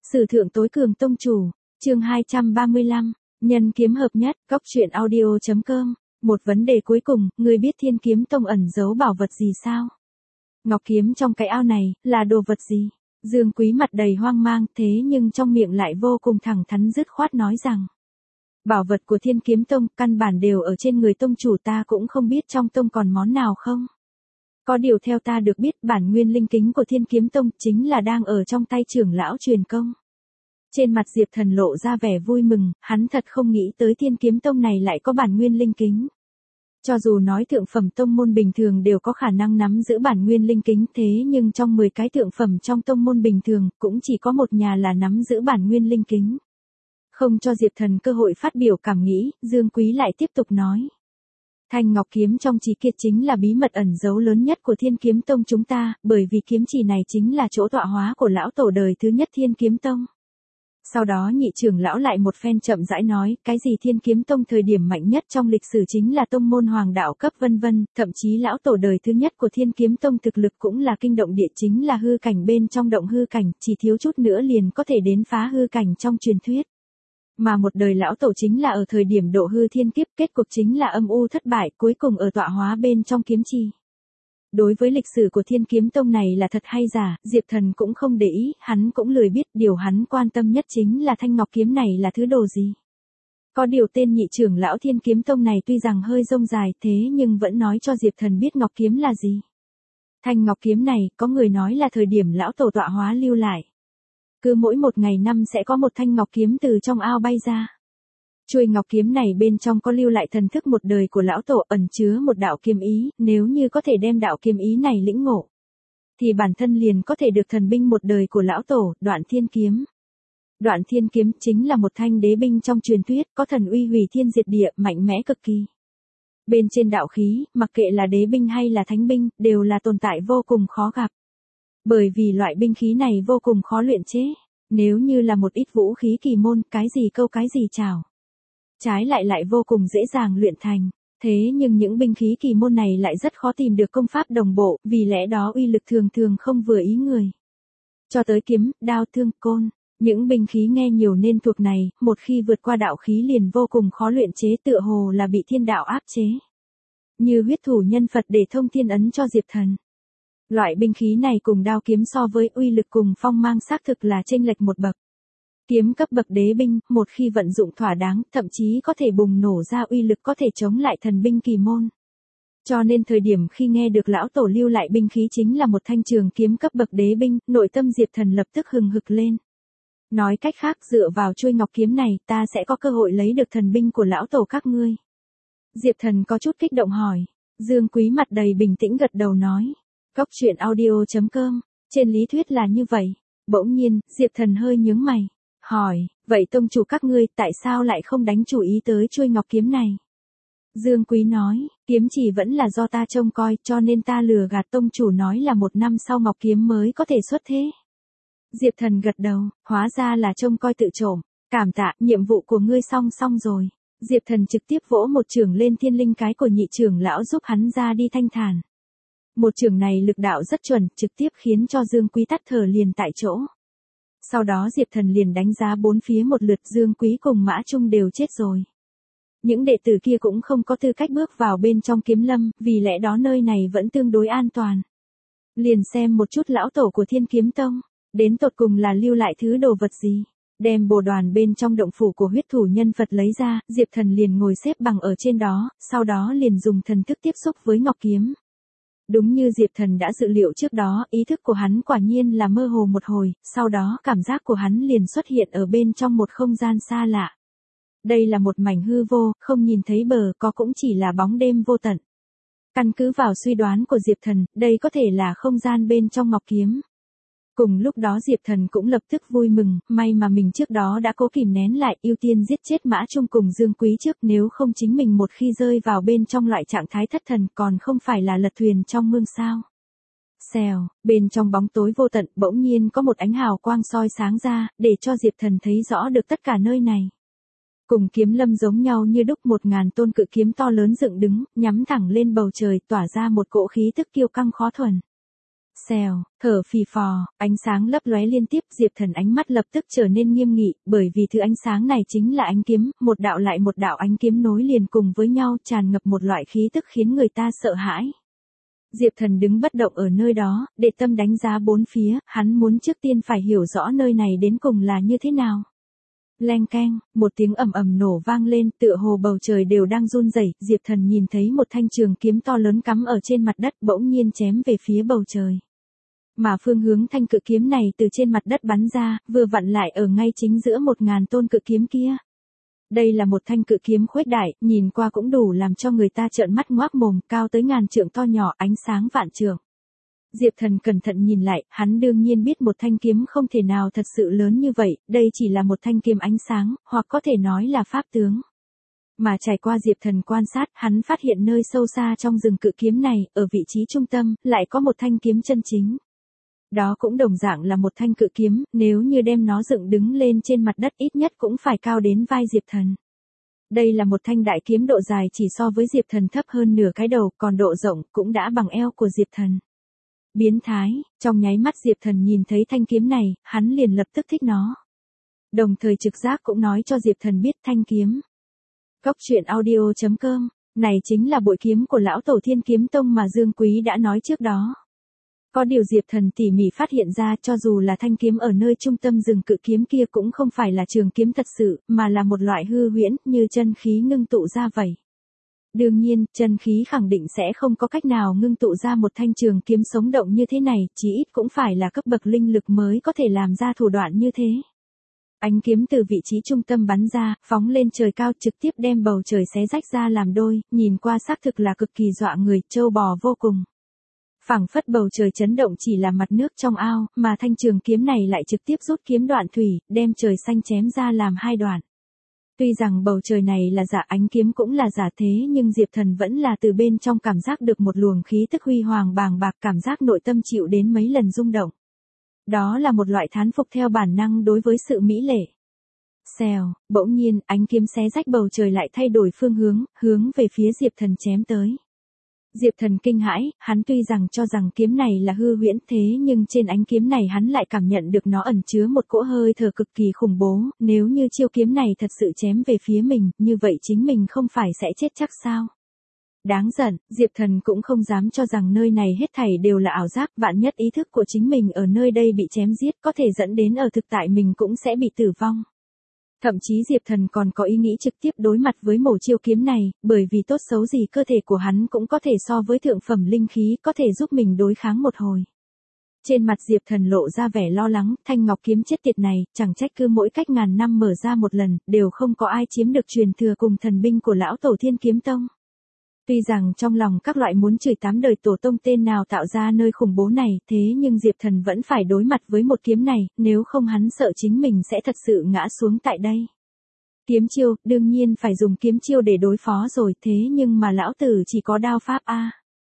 Sử thượng tối cường tông chủ, chương 235, nhân kiếm hợp nhất, góc truyện audio.com. Một vấn đề cuối cùng, ngươi biết Thiên Kiếm Tông ẩn giấu bảo vật gì sao? Ngọc kiếm trong cái ao này, là đồ vật gì? Dương Quý mặt đầy hoang mang, thế nhưng trong miệng lại vô cùng thẳng thắn dứt khoát nói rằng, bảo vật của Thiên Kiếm Tông, căn bản đều ở trên người tông chủ, ta cũng không biết trong tông còn món nào không. Có điều theo ta được biết, bản nguyên linh kính của Thiên Kiếm Tông chính là đang ở trong tay trưởng lão truyền công. Trên mặt Diệp Thần lộ ra vẻ vui mừng, hắn thật không nghĩ tới Thiên Kiếm Tông này lại có bản nguyên linh kính. Cho dù nói thượng phẩm tông môn bình thường đều có khả năng nắm giữ bản nguyên linh kính, thế nhưng trong 10 cái thượng phẩm trong tông môn bình thường, cũng chỉ có một nhà là nắm giữ bản nguyên linh kính. Không cho Diệp Thần cơ hội phát biểu cảm nghĩ, Dương Quý lại tiếp tục nói. Thanh ngọc kiếm trong chỉ kiệt chính là bí mật ẩn giấu lớn nhất của Thiên Kiếm Tông chúng ta, bởi vì kiếm chỉ này chính là chỗ tọa hóa của lão tổ đời thứ nhất Thiên Kiếm Tông. Sau đó nhị trưởng lão lại một phen chậm rãi nói, cái gì Thiên Kiếm Tông thời điểm mạnh nhất trong lịch sử chính là tông môn hoàng đạo cấp vân vân, thậm chí lão tổ đời thứ nhất của Thiên Kiếm Tông thực lực cũng là kinh động địa, chính là hư cảnh bên trong động hư cảnh, chỉ thiếu chút nữa liền có thể đến phá hư cảnh trong truyền thuyết. Mà một đời lão tổ chính là ở thời điểm độ hư thiên kiếp, kết cục chính là âm u thất bại, cuối cùng ở tọa hóa bên trong kiếm chi. Đối với lịch sử của Thiên Kiếm Tông này là thật hay giả, Diệp Thần cũng không để ý, hắn cũng lười biết, điều hắn quan tâm nhất chính là thanh ngọc kiếm này là thứ đồ gì. Có điều tên nhị trưởng lão Thiên Kiếm Tông này tuy rằng hơi rông dài, thế nhưng vẫn nói cho Diệp Thần biết ngọc kiếm là gì. Thanh ngọc kiếm này, có người nói là thời điểm lão tổ tọa hóa lưu lại. Cứ mỗi một ngày năm sẽ có một thanh ngọc kiếm từ trong ao bay ra. Chuôi ngọc kiếm này bên trong có lưu lại thần thức một đời của lão tổ, ẩn chứa một đạo kiếm ý, nếu như có thể đem đạo kiếm ý này lĩnh ngộ, thì bản thân liền có thể được thần binh một đời của lão tổ, Đoạn Thiên Kiếm. Đoạn Thiên Kiếm chính là một thanh đế binh trong truyền thuyết, có thần uy hủy thiên diệt địa, mạnh mẽ cực kỳ. Bên trên đạo khí, mặc kệ là đế binh hay là thánh binh, đều là tồn tại vô cùng khó gặp. Bởi vì loại binh khí này vô cùng khó luyện chế, nếu như là một ít vũ khí kỳ môn, cái gì câu cái gì chảo, trái lại vô cùng dễ dàng luyện thành. Thế nhưng những binh khí kỳ môn này lại rất khó tìm được công pháp đồng bộ, vì lẽ đó uy lực thường thường không vừa ý người. Cho tới kiếm, đao, thương, côn, những binh khí nghe nhiều nên thuộc này, một khi vượt qua đạo khí liền vô cùng khó luyện chế, tựa hồ là bị thiên đạo áp chế. Như huyết thủ nhân Phật để thông thiên ấn cho Diệp Thần. Loại binh khí này cùng đao kiếm so với uy lực cùng phong mang xác thực là chênh lệch một bậc. Kiếm cấp bậc đế binh, một khi vận dụng thỏa đáng, thậm chí có thể bùng nổ ra uy lực có thể chống lại thần binh kỳ môn. Cho nên thời điểm khi nghe được lão tổ lưu lại binh khí chính là một thanh trường kiếm cấp bậc đế binh, nội tâm Diệp Thần lập tức hừng hực lên. Nói cách khác, dựa vào chuôi ngọc kiếm này, ta sẽ có cơ hội lấy được thần binh của lão tổ các ngươi. Diệp Thần có chút kích động hỏi. Dương Quý mặt đầy bình tĩnh gật đầu nói. Góc truyện audio.com, trên lý thuyết là như vậy. Bỗng nhiên, Diệp Thần hơi nhướng mày. Hỏi, vậy tông chủ các ngươi tại sao lại không đánh chủ ý tới chuôi ngọc kiếm này? Dương Quý nói, kiếm chỉ vẫn là do ta trông coi, cho nên ta lừa gạt tông chủ nói là 1 năm sau ngọc kiếm mới có thể xuất thế. Diệp Thần gật đầu, hóa ra là trông coi tự trộm, cảm tạ, nhiệm vụ của ngươi xong rồi. Diệp Thần trực tiếp vỗ một chưởng lên thiên linh cái của nhị trưởng lão giúp hắn ra đi thanh thản. Một chưởng này lực đạo rất chuẩn, trực tiếp khiến cho Dương Quý tắt thở liền tại chỗ. Sau đó Diệp Thần liền đánh giá bốn phía một lượt, Dương Quý cùng Mã Trung đều chết rồi. Những đệ tử kia cũng không có tư cách bước vào bên trong kiếm lâm, vì lẽ đó nơi này vẫn tương đối an toàn. Liền xem một chút lão tổ của Thiên Kiếm Tông, đến tột cùng là lưu lại thứ đồ vật gì. Đem bồ đoàn bên trong động phủ của huyết thủ nhân Phật lấy ra, Diệp Thần liền ngồi xếp bằng ở trên đó, sau đó liền dùng thần thức tiếp xúc với ngọc kiếm. Đúng như Diệp Thần đã dự liệu trước đó, ý thức của hắn quả nhiên là mơ hồ một hồi, sau đó cảm giác của hắn liền xuất hiện ở bên trong một không gian xa lạ. Đây là một mảnh hư vô, không nhìn thấy bờ, có cũng chỉ là bóng đêm vô tận. Căn cứ vào suy đoán của Diệp Thần, đây có thể là không gian bên trong ngọc kiếm. Cùng lúc đó Diệp Thần cũng lập tức vui mừng, may mà mình trước đó đã cố kìm nén lại, ưu tiên giết chết Mã Trung cùng Dương Quý trước, nếu không chính mình một khi rơi vào bên trong loại trạng thái thất thần còn không phải là lật thuyền trong mương sao. Xèo, bên trong bóng tối vô tận bỗng nhiên có một ánh hào quang soi sáng ra, để cho Diệp Thần thấy rõ được tất cả nơi này. Cùng kiếm lâm giống nhau như đúc, 1000 tôn cự kiếm to lớn dựng đứng, nhắm thẳng lên bầu trời, tỏa ra một cỗ khí tức kiêu căng khó thuần. Xèo, thở phì phò, ánh sáng lấp lóe liên tiếp, Diệp Thần ánh mắt lập tức trở nên nghiêm nghị, bởi vì thứ ánh sáng này chính là ánh kiếm, một đạo lại một đạo ánh kiếm nối liền cùng với nhau, tràn ngập một loại khí tức khiến người ta sợ hãi. Diệp Thần đứng bất động ở nơi đó, để tâm đánh giá bốn phía, hắn muốn trước tiên phải hiểu rõ nơi này đến cùng là như thế nào. Leng keng, một tiếng ầm ầm nổ vang lên, tựa hồ bầu trời đều đang run rẩy. Diệp Thần nhìn thấy một thanh trường kiếm to lớn cắm ở trên mặt đất, bỗng nhiên chém về phía bầu trời. Mà phương hướng thanh cự kiếm này từ trên mặt đất bắn ra, vừa vặn lại ở ngay chính giữa 1000 tôn cự kiếm kia. Đây là một thanh cự kiếm khuếch đại, nhìn qua cũng đủ làm cho người ta trợn mắt ngoác mồm, cao tới 1000 trượng to nhỏ, ánh sáng vạn trượng. Diệp Thần cẩn thận nhìn lại, hắn đương nhiên biết một thanh kiếm không thể nào thật sự lớn như vậy, đây chỉ là một thanh kiếm ánh sáng, hoặc có thể nói là pháp tướng. Mà trải qua Diệp Thần quan sát, hắn phát hiện nơi sâu xa trong rừng cự kiếm này, ở vị trí trung tâm, lại có một thanh kiếm chân chính. Đó cũng đồng dạng là một thanh cự kiếm, nếu như đem nó dựng đứng lên trên mặt đất ít nhất cũng phải cao đến vai Diệp Thần. Đây là một thanh đại kiếm độ dài chỉ so với Diệp Thần thấp hơn nửa cái đầu, còn độ rộng cũng đã bằng eo của Diệp Thần. Biến thái, trong nháy mắt Diệp Thần nhìn thấy thanh kiếm này, hắn liền lập tức thích nó. Đồng thời trực giác cũng nói cho Diệp Thần biết thanh kiếm. Cốc truyện audio.com, này chính là bội kiếm của lão tổ Thiên Kiếm Tông mà Dương Quý đã nói trước đó. Có điều Diệp Thần tỉ mỉ phát hiện ra cho dù là thanh kiếm ở nơi trung tâm rừng cự kiếm kia cũng không phải là trường kiếm thật sự, mà là một loại hư huyễn, như chân khí ngưng tụ ra vậy. Đương nhiên, chân khí khẳng định sẽ không có cách nào ngưng tụ ra một thanh trường kiếm sống động như thế này, chí ít cũng phải là cấp bậc linh lực mới có thể làm ra thủ đoạn như thế. Ánh kiếm từ vị trí trung tâm bắn ra, phóng lên trời cao trực tiếp đem bầu trời xé rách ra làm đôi, nhìn qua xác thực là cực kỳ dọa người, trâu bò vô cùng. Phảng phất bầu trời chấn động chỉ là mặt nước trong ao, mà thanh trường kiếm này lại trực tiếp rút kiếm đoạn thủy, đem trời xanh chém ra làm hai đoạn. Tuy rằng bầu trời này là giả, ánh kiếm cũng là giả, thế nhưng Diệp Thần vẫn là từ bên trong cảm giác được một luồng khí tức huy hoàng bàng bạc, cảm giác nội tâm chịu đến mấy lần rung động. Đó là một loại thán phục theo bản năng đối với sự mỹ lệ. Xèo, bỗng nhiên, ánh kiếm xé rách bầu trời lại thay đổi phương hướng, hướng về phía Diệp Thần chém tới. Diệp Thần kinh hãi, hắn tuy rằng cho rằng kiếm này là hư huyễn thế nhưng trên ánh kiếm này hắn lại cảm nhận được nó ẩn chứa một cỗ hơi thở cực kỳ khủng bố, nếu như chiêu kiếm này thật sự chém về phía mình, như vậy chính mình không phải sẽ chết chắc sao? Đáng giận, Diệp Thần cũng không dám cho rằng nơi này hết thảy đều là ảo giác, vạn nhất ý thức của chính mình ở nơi đây bị chém giết có thể dẫn đến ở thực tại mình cũng sẽ bị tử vong. Thậm chí Diệp Thần còn có ý nghĩ trực tiếp đối mặt với mổ chiêu kiếm này, bởi vì tốt xấu gì cơ thể của hắn cũng có thể so với thượng phẩm linh khí, có thể giúp mình đối kháng một hồi. Trên mặt Diệp Thần lộ ra vẻ lo lắng, thanh ngọc kiếm chết tiệt này, chẳng trách cứ mỗi cách ngàn năm mở ra một lần, đều không có ai chiếm được truyền thừa cùng thần binh của lão tổ Thiên Kiếm Tông. Tuy rằng trong lòng các loại muốn chửi 8 đời tổ tông tên nào tạo ra nơi khủng bố này, thế nhưng Diệp Thần vẫn phải đối mặt với một kiếm này, nếu không hắn sợ chính mình sẽ thật sự ngã xuống tại đây. Kiếm chiêu, đương nhiên phải dùng kiếm chiêu để đối phó rồi, thế nhưng mà lão tử chỉ có đao pháp a.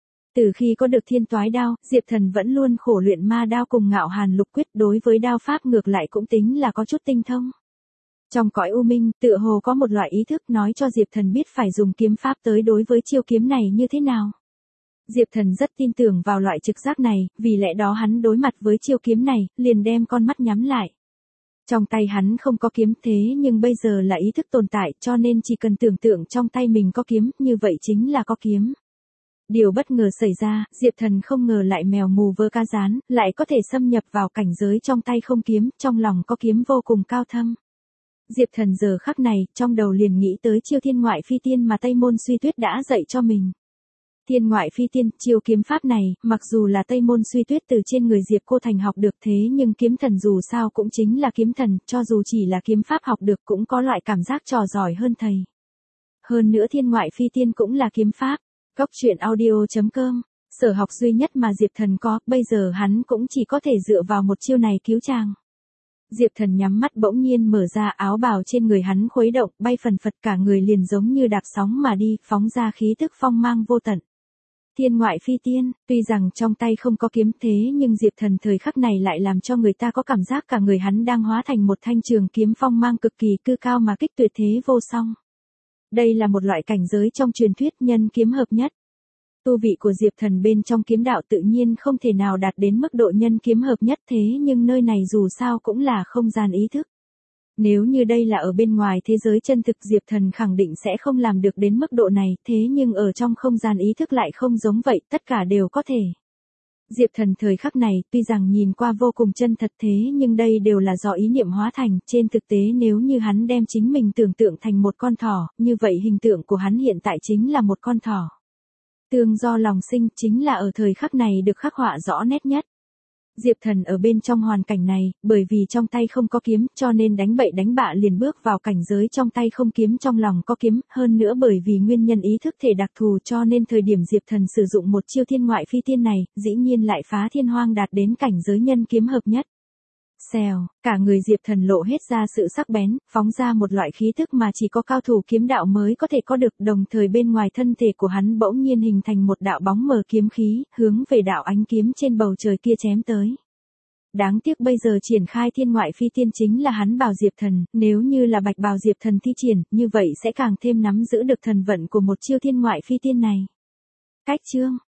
Từ khi có được thiên toái đao, Diệp Thần vẫn luôn khổ luyện ma đao cùng ngạo hàn lục quyết, đối với đao pháp ngược lại cũng tính là có chút tinh thông. Trong cõi u minh, tựa hồ có một loại ý thức nói cho Diệp Thần biết phải dùng kiếm pháp tới đối với chiêu kiếm này như thế nào. Diệp Thần rất tin tưởng vào loại trực giác này, vì lẽ đó hắn đối mặt với chiêu kiếm này, liền đem con mắt nhắm lại. Trong tay hắn không có kiếm thế nhưng bây giờ là ý thức tồn tại cho nên chỉ cần tưởng tượng trong tay mình có kiếm, như vậy chính là có kiếm. Điều bất ngờ xảy ra, Diệp Thần không ngờ lại mèo mù vơ cá rán, lại có thể xâm nhập vào cảnh giới trong tay không kiếm, trong lòng có kiếm vô cùng cao thâm. Diệp Thần giờ khắc này, trong đầu liền nghĩ tới chiêu thiên ngoại phi tiên mà Tây Môn Suy Tuyết đã dạy cho mình. Thiên ngoại phi tiên, chiêu kiếm pháp này, mặc dù là Tây Môn Suy Tuyết từ trên người Diệp Cô Thành học được thế nhưng kiếm thần dù sao cũng chính là kiếm thần, cho dù chỉ là kiếm pháp học được cũng có loại cảm giác trò giỏi hơn thầy. Hơn nữa thiên ngoại phi tiên cũng là kiếm pháp. Cốc truyện audio.com, sở học duy nhất mà Diệp Thần có, bây giờ hắn cũng chỉ có thể dựa vào một chiêu này cứu chàng. Diệp Thần nhắm mắt bỗng nhiên mở ra, áo bào trên người hắn khuấy động, bay phần phật, cả người liền giống như đạp sóng mà đi, phóng ra khí tức phong mang vô tận. Thiên ngoại phi tiên, tuy rằng trong tay không có kiếm thế nhưng Diệp Thần thời khắc này lại làm cho người ta có cảm giác cả người hắn đang hóa thành một thanh trường kiếm phong mang cực kỳ cư cao mà kích tuyệt thế vô song. Đây là một loại cảnh giới trong truyền thuyết nhân kiếm hợp nhất. Tu vị của Diệp Thần bên trong kiếm đạo tự nhiên không thể nào đạt đến mức độ nhân kiếm hợp nhất, thế nhưng nơi này dù sao cũng là không gian ý thức. Nếu như đây là ở bên ngoài thế giới chân thực, Diệp Thần khẳng định sẽ không làm được đến mức độ này, thế nhưng ở trong không gian ý thức lại không giống vậy, tất cả đều có thể. Diệp Thần thời khắc này tuy rằng nhìn qua vô cùng chân thật, thế nhưng đây đều là do ý niệm hóa thành, trên thực tế nếu như hắn đem chính mình tưởng tượng thành một con thỏ, như vậy hình tượng của hắn hiện tại chính là một con thỏ. Tương do lòng sinh chính là ở thời khắc này được khắc họa rõ nét nhất. Diệp Thần ở bên trong hoàn cảnh này, bởi vì trong tay không có kiếm, cho nên đánh bậy đánh bạ liền bước vào cảnh giới trong tay không kiếm trong lòng có kiếm, hơn nữa bởi vì nguyên nhân ý thức thể đặc thù cho nên thời điểm Diệp Thần sử dụng một chiêu thiên ngoại phi tiên này, dĩ nhiên lại phá thiên hoang đạt đến cảnh giới nhân kiếm hợp nhất. Xèo, cả người Diệp Thần lộ hết ra sự sắc bén, phóng ra một loại khí thức mà chỉ có cao thủ kiếm đạo mới có thể có được, đồng thời bên ngoài thân thể của hắn bỗng nhiên hình thành một đạo bóng mờ kiếm khí, hướng về đạo ánh kiếm trên bầu trời kia chém tới. Đáng tiếc bây giờ triển khai thiên ngoại phi tiên chính là hắn bào Diệp Thần, nếu như là bạch bào Diệp Thần thi triển, như vậy sẽ càng thêm nắm giữ được thần vận của một chiêu thiên ngoại phi tiên này. Cách chương